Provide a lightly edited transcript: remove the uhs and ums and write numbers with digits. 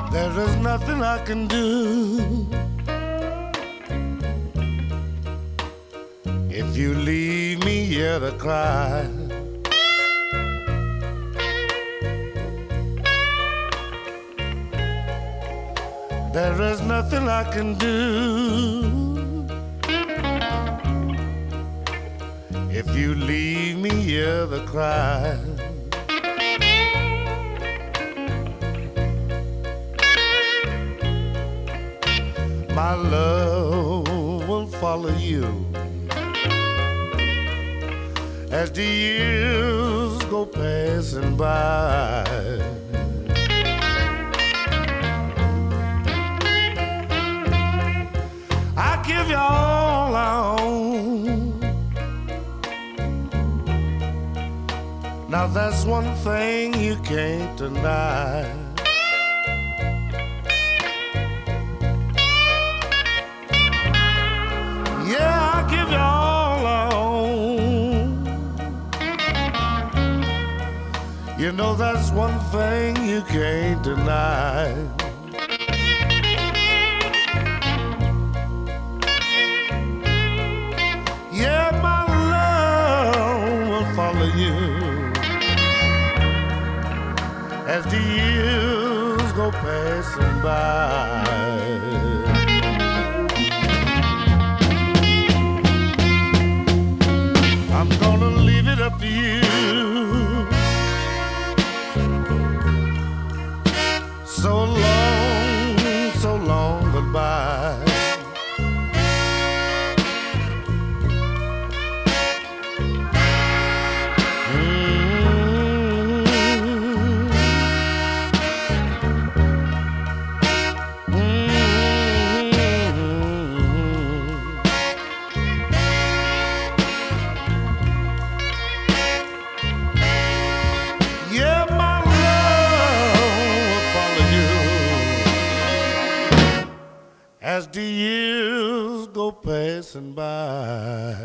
There is nothing I can do if you leave me here to cry. There is nothing I can do if you leave me here to cry. My love will follow you as the years go passing by. I give you all I own. Now that's one thing you can't deny. Yeah, I give you all I own. You know that's one thing you can't deny. Yeah, my love will follow you as the years go passing by. I'm gonna leave it up to you. So long, goodbye. As the years go passing by.